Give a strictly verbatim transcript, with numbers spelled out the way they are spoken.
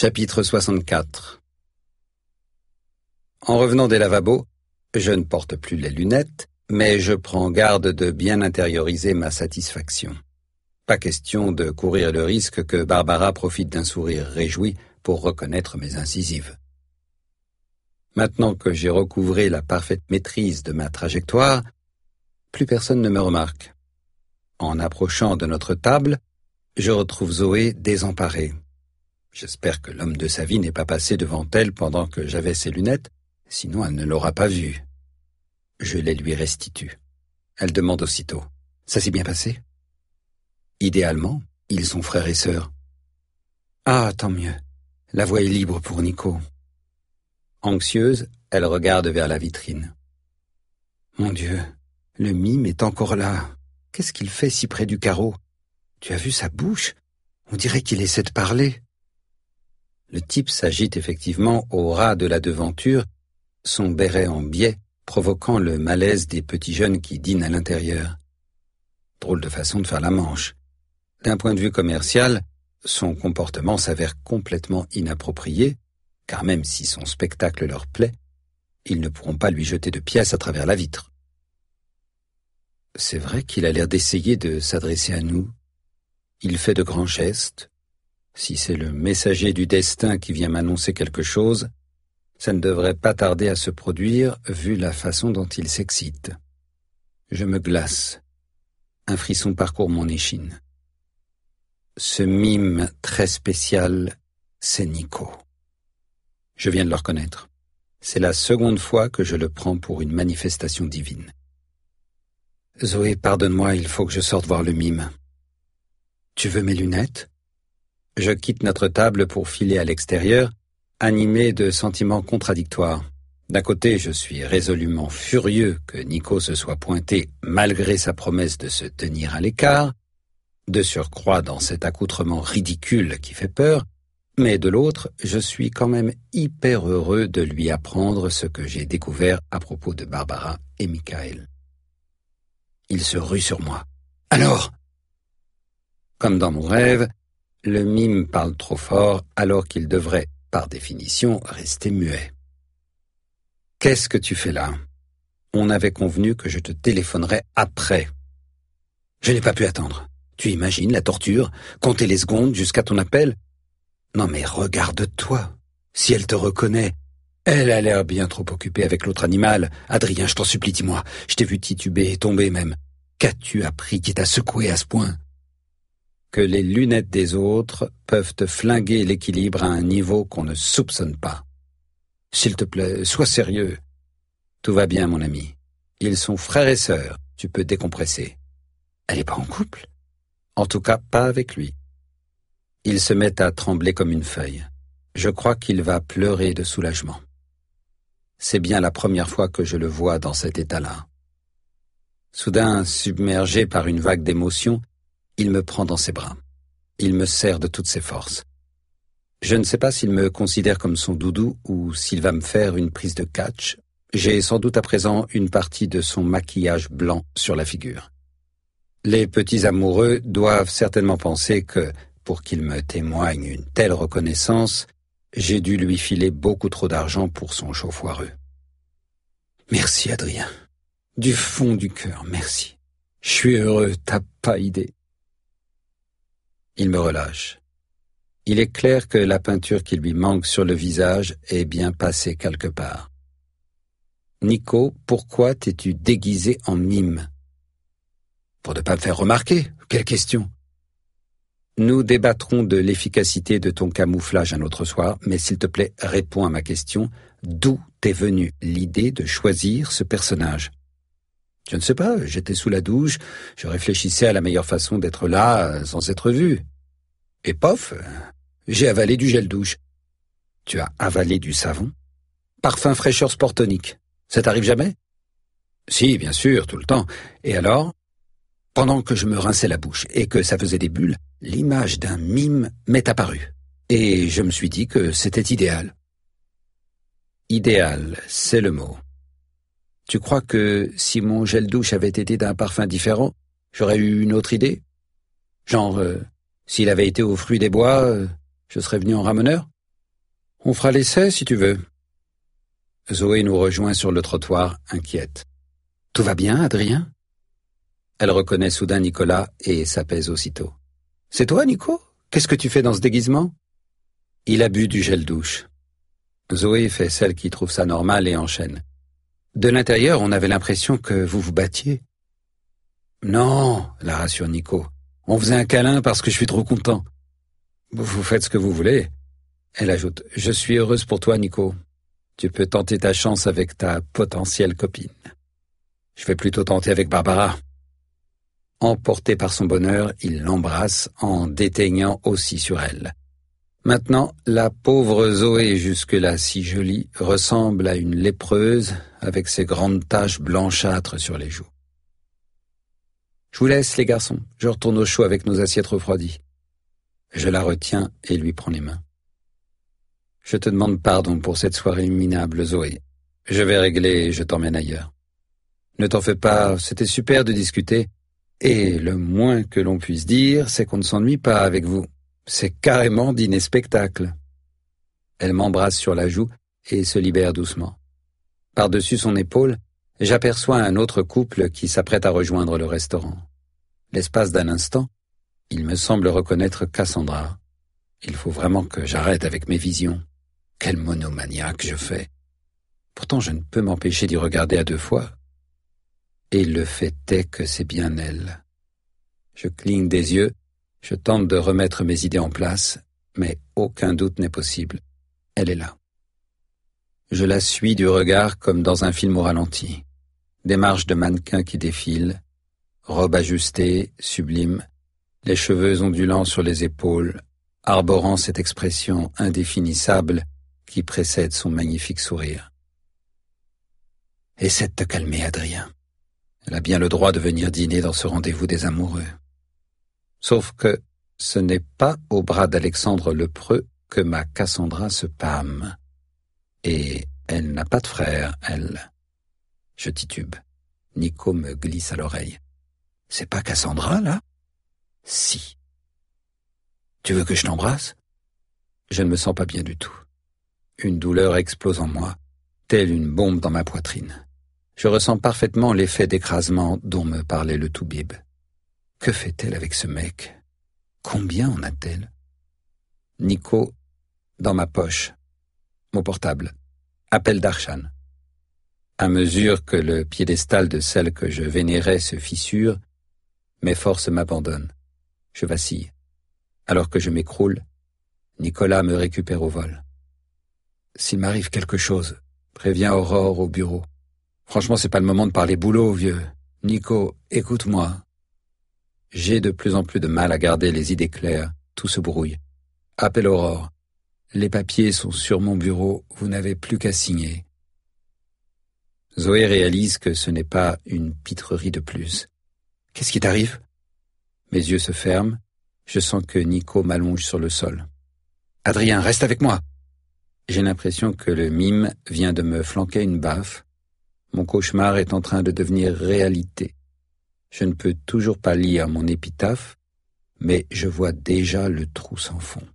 Chapitre soixante-quatre. En revenant des lavabos, je ne porte plus les lunettes, mais je prends garde de bien intérioriser ma satisfaction. Pas question de courir le risque que Barbara profite d'un sourire réjoui pour reconnaître mes incisives. Maintenant que j'ai recouvré la parfaite maîtrise de ma trajectoire, plus personne ne me remarque. En approchant de notre table, je retrouve Zoé désemparée. J'espère que l'homme de sa vie n'est pas passé devant elle pendant que j'avais ses lunettes, sinon elle ne l'aura pas vu. Je les lui restitue. Elle demande aussitôt. « Ça s'est bien passé ?» Idéalement, ils sont frères et sœurs. Ah, tant mieux. La voie est libre pour Nico. Anxieuse, elle regarde vers la vitrine. Mon Dieu, le mime est encore là. Qu'est-ce qu'il fait si près du carreau? Tu as vu sa bouche? On dirait qu'il essaie de parler. Le type s'agite effectivement au ras de la devanture, son béret en biais, provoquant le malaise des petits jeunes qui dînent à l'intérieur. Drôle de façon de faire la manche. D'un point de vue commercial, son comportement s'avère complètement inapproprié, car même si son spectacle leur plaît, ils ne pourront pas lui jeter de pièces à travers la vitre. C'est vrai qu'il a l'air d'essayer de s'adresser à nous. Il fait de grands gestes. Si c'est le messager du destin qui vient m'annoncer quelque chose, ça ne devrait pas tarder à se produire vu la façon dont il s'excite. Je me glace. Un frisson parcourt mon échine. Ce mime très spécial, c'est Nico. Je viens de le reconnaître. C'est la seconde fois que je le prends pour une manifestation divine. Zoé, pardonne-moi, il faut que je sorte voir le mime. Tu veux mes lunettes? Je quitte notre table pour filer à l'extérieur, animé de sentiments contradictoires. D'un côté, je suis résolument furieux que Nico se soit pointé malgré sa promesse de se tenir à l'écart, de surcroît dans cet accoutrement ridicule qui fait peur, mais de l'autre, je suis quand même hyper heureux de lui apprendre ce que j'ai découvert à propos de Barbara et Michael. Il se rue sur moi. Alors? Comme dans mon rêve, le mime parle trop fort alors qu'il devrait, par définition, rester muet. « Qu'est-ce que tu fais là? On avait convenu que je te téléphonerais après. » Je n'ai pas pu attendre. Tu imagines la torture? Compter les secondes jusqu'à ton appel? Non mais regarde-toi. Si elle te reconnaît, elle a l'air bien trop occupée avec l'autre animal. Adrien, je t'en supplie, dis-moi. Je t'ai vu tituber et tomber même. Qu'as-tu appris qui t'a secoué à ce point? Que les lunettes des autres peuvent te flinguer l'équilibre à un niveau qu'on ne soupçonne pas. S'il te plaît, sois sérieux. Tout va bien, mon ami. Ils sont frères et sœurs, tu peux décompresser. Elle n'est pas en couple? En tout cas, pas avec lui. Il se met à trembler comme une feuille. Je crois qu'il va pleurer de soulagement. C'est bien la première fois que je le vois dans cet état-là. Soudain, submergé par une vague d'émotions, il me prend dans ses bras. Il me serre de toutes ses forces. Je ne sais pas s'il me considère comme son doudou ou s'il va me faire une prise de catch. J'ai sans doute à présent une partie de son maquillage blanc sur la figure. Les petits amoureux doivent certainement penser que, pour qu'il me témoigne une telle reconnaissance, j'ai dû lui filer beaucoup trop d'argent pour son show foireux. Merci, Adrien. Du fond du cœur, merci. Je suis heureux, t'as pas idée. Il me relâche. Il est clair que la peinture qui lui manque sur le visage est bien passée quelque part. Nico, pourquoi t'es-tu déguisé en mime? Pour ne pas me faire remarquer, quelle question? Nous débattrons de l'efficacité de ton camouflage un autre soir, mais s'il te plaît, réponds à ma question. D'où t'est venue l'idée de choisir ce personnage? Je ne sais pas, j'étais sous la douche, je réfléchissais à la meilleure façon d'être là sans être vu. Et pof, j'ai avalé du gel douche. Tu as avalé du savon? Parfum fraîcheur Sportonique. Ça t'arrive jamais? Si, bien sûr, tout le temps. Et alors? Pendant que je me rinçais la bouche et que ça faisait des bulles, l'image d'un mime m'est apparue. Et je me suis dit que c'était idéal. Idéal, c'est le mot. Tu crois que si mon gel douche avait été d'un parfum différent, j'aurais eu une autre idée? Genre, euh, s'il avait été aux fruits des bois, euh, je serais venu en ramoneur? On fera l'essai si tu veux. Zoé nous rejoint sur le trottoir, inquiète. Tout va bien, Adrien? Elle reconnaît soudain Nicolas et s'apaise aussitôt. C'est toi, Nico? Qu'est-ce que tu fais dans ce déguisement? Il a bu du gel douche. Zoé fait celle qui trouve ça normal et enchaîne. De l'intérieur, on avait l'impression que vous vous battiez. Non, la rassure Nico. On faisait un câlin parce que je suis trop content. Vous faites ce que vous voulez. Elle ajoute, je suis heureuse pour toi, Nico. Tu peux tenter ta chance avec ta potentielle copine. Je vais plutôt tenter avec Barbara. Emporté par son bonheur, il l'embrasse en déteignant aussi sur elle. Maintenant, la pauvre Zoé, jusque-là si jolie, ressemble à une lépreuse avec ses grandes taches blanchâtres sur les joues. Je vous laisse, les garçons. Je retourne au chaud avec nos assiettes refroidies. Je la retiens et lui prends les mains. Je te demande pardon pour cette soirée minable, Zoé. Je vais régler et je t'emmène ailleurs. Ne t'en fais pas, c'était super de discuter. Et le moins que l'on puisse dire, c'est qu'on ne s'ennuie pas avec vous. C'est carrément dîner-spectacle. Elle m'embrasse sur la joue et se libère doucement. Par-dessus son épaule, j'aperçois un autre couple qui s'apprête à rejoindre le restaurant. L'espace d'un instant, il me semble reconnaître Cassandra. Il faut vraiment que j'arrête avec mes visions. Quel monomaniaque je fais. Pourtant, je ne peux m'empêcher d'y regarder à deux fois. Et le fait est que c'est bien elle. Je cligne des yeux, je tente de remettre mes idées en place, mais aucun doute n'est possible. Elle est là. Je la suis du regard comme dans un film au ralenti. Démarche de mannequin qui défile, robe ajustée, sublime, les cheveux ondulants sur les épaules, arborant cette expression indéfinissable qui précède son magnifique sourire. Essaie de te calmer, Adrien. Elle a bien le droit de venir dîner dans ce rendez-vous des amoureux. Sauf que ce n'est pas au bras d'Alexandre le Preux que ma Cassandra se pâme. Et elle n'a pas de frère, elle. Je titube. Nico me glisse à l'oreille. C'est pas Cassandra, là? Si. Tu veux que je t'embrasse? Je ne me sens pas bien du tout. Une douleur explose en moi, telle une bombe dans ma poitrine. Je ressens parfaitement l'effet d'écrasement dont me parlait le toubib. Que fait-elle avec ce mec? Combien en a-t-elle? Nico, dans ma poche. Mon portable. Appel d'Arshan. À mesure que le piédestal de celle que je vénérais se fissure, mes forces m'abandonnent. Je vacille. Alors que je m'écroule, Nicolas me récupère au vol. S'il m'arrive quelque chose, préviens Aurore au bureau. Franchement, c'est pas le moment de parler boulot, vieux. Nico, écoute-moi. J'ai de plus en plus de mal à garder les idées claires. Tout se brouille. Appelle Aurore. Les papiers sont sur mon bureau. Vous n'avez plus qu'à signer. Zoé réalise que ce n'est pas une pitrerie de plus. Qu'est-ce qui t'arrive? Mes yeux se ferment. Je sens que Nico m'allonge sur le sol. Adrien, reste avec moi. J'ai l'impression que le mime vient de me flanquer une baffe. Mon cauchemar est en train de devenir réalité. Je ne peux toujours pas lire mon épitaphe, mais je vois déjà le trou sans fond.